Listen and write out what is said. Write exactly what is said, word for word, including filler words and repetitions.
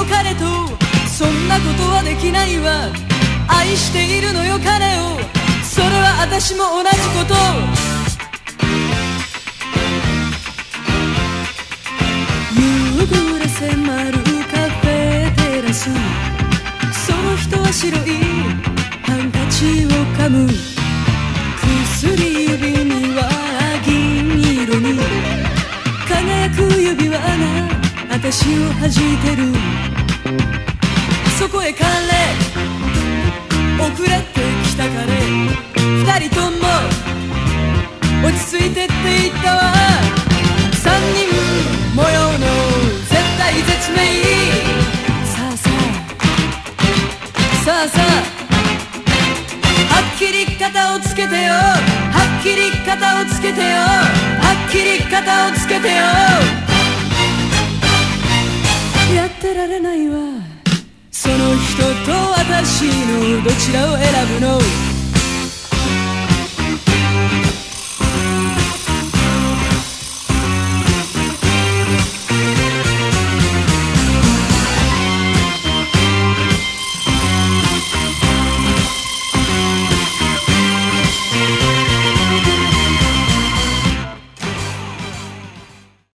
よ彼と。そんなことはできないわ。愛しているのよ彼を。それは私も同じこと。夕暮れ迫るカフェテラス。その人は白いハンカチを噛む。薬指には銀色に輝く指輪が私を弾いてる。そこへ彼、遅れてきた彼、二人とも落ち着いてって言ったわ。三人模様の絶対絶命。さあさあさあさあ、はっきり肩をつけてよ。はっきり肩をつけてよ。はっきり肩をつけてよ。やってられないわ。その人と私のどちらを選ぶの。